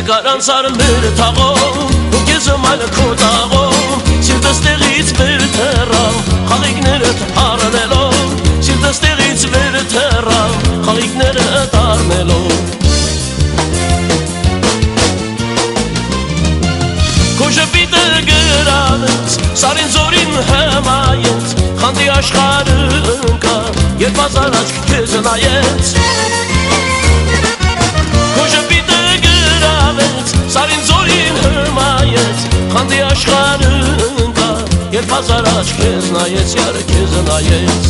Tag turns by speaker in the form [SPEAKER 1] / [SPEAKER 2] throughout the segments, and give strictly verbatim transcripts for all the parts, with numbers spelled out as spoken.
[SPEAKER 1] Երկար անցար մեր թաղով ու կեզում այլ քո տաղով Սիրտս տեղից վեր թեռավ խաղիկներըտ առնելով Սիրտս տեղից վեր թեռավ խաղիկներըտ առնելով Քո ժպիտը գրավեց սարին զորին հմայեց Խանդի աշխարհը ընկա երբ ազար աչք քեզ նայեց Քո ժպիտը գրավեց սարին զորին հմայեց Խանդի աշխարհը ընկա երբ ազար աչք քեզ նայեց յար քեզ նայեց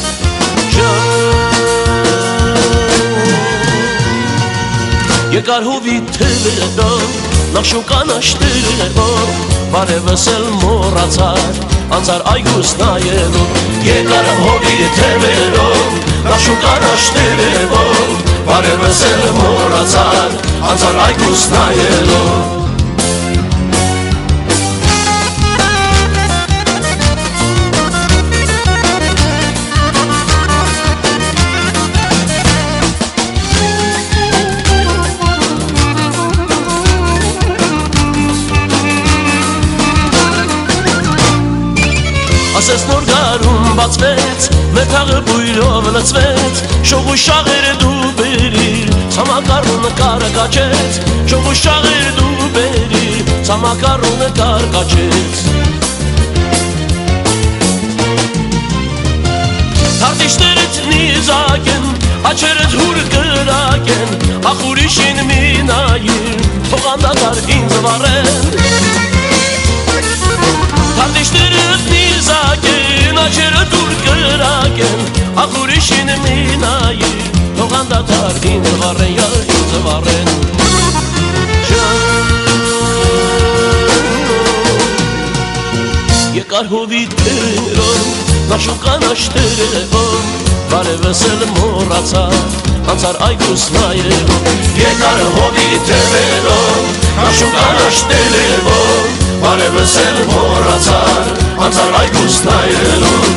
[SPEAKER 1] Երկար հովի թևերով նախ շուկան աշտերով Բարևս էլ մոռացար անցար այգուս նայելով Երկար հովի թևերով նախ շուկան աշտերով Բարևս էլ մոռացար անցար այգուս նայելով Ասես նոր գարուն բացվեց, մեր թաղը բույրով լծվեց Շող ու շաղեր դու բերիր, ցամաքարունը կարկաչեց Շող ու շաղեր դու բերիր, ցամաքարունը կարկաչեց Թարտիշներդ նիզակ են, աչերդ հուր կրակ են Ախ ուրիշին մի նայիր, թող անդադար ինձ վառեն Թարտիշներդ նիզակ են, աչերդ հուր կրակ են Ախ ուրիշին մի նայիր, թող անդադար ինձ վառեն, յար ինձ վառեն Երկար հովի թերով, նախ շուկան աշտերով Բարևս էլ մոռացար, անցար այգուս նայելով Երկար հովի թերով, նախ շուկան աշտերով Բարևս էլ մոռացար, անցար այգուս նայելով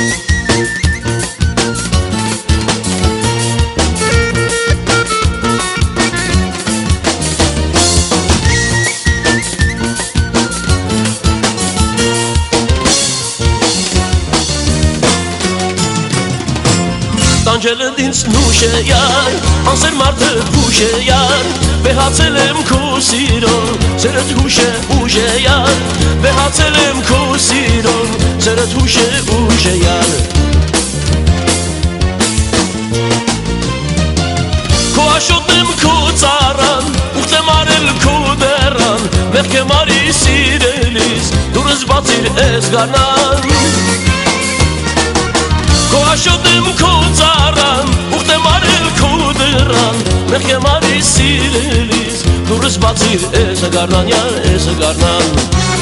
[SPEAKER 1] Տանջելդ ինձ նուշ է յար, անսեր մարդը փուշ է յար Վեհացել եմ քո սիրով, սերդ հուշ է ուժ է յար Վեհացել եմ քո սիրով, սերդ հուշ է ուժ է յար Քո աշոտն եմ քո ծառան, ուղտ եմ արել քո դեռան Մեղք եմ արի սիրելիս, դուրս բացիր ես գարնան Քո աշոտն եմ քո ծառան, ուղտ եմ արել քո դռան Մեղք եմ արի սիրելիս, դուրս բացիր ես գարնան, յար ես գարնան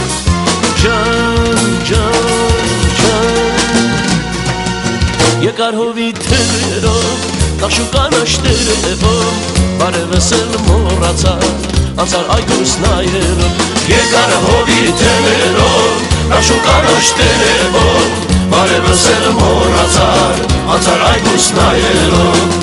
[SPEAKER 1] Ջան, ջան, ջան Երկար հովի թերով, նախ շուկան աշտերով Բարևս էլ մոռացար, անցար այգուս նայելով Երկար հովի թերով, նախ շուկան աշտերով Բարևս էլ մոռացար, անցար այգուս նայելով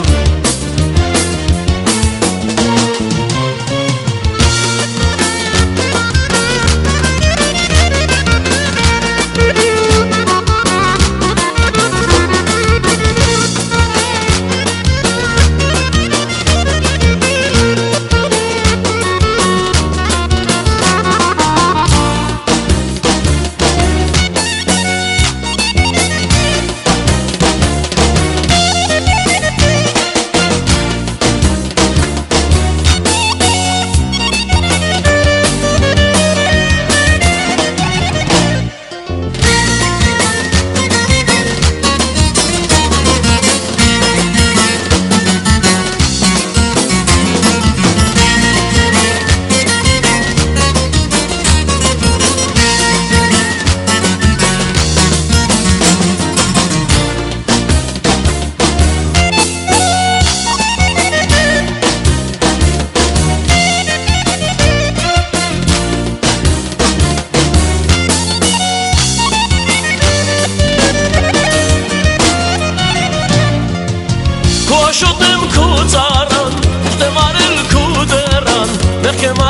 [SPEAKER 1] Աշոտեմ քո ծառան, ուղտ եմ արել քո դեռան Մեղք եմ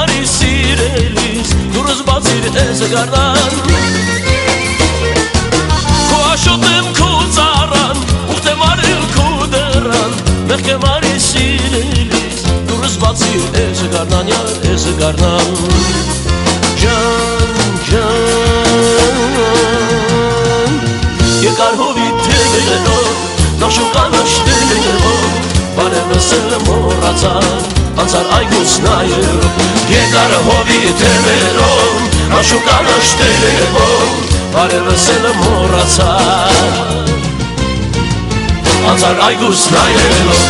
[SPEAKER 1] գարնան Քո աշոտեմ քո ծառան ուխտեմ արել քո դռան մեղք եմ արի սիրելիս դուրս բացի էս գարնան յար էս գարնան Ջան ջան Եկար հովիտ թևերով Նախշուկան աշտերով Բարևս էլ մոռացան Անցար այգուց նայելով Եկար հովիտ թևերով Նախշուկան աշտերով Բարևս էլ մոռացան Անցար այգուց նայելով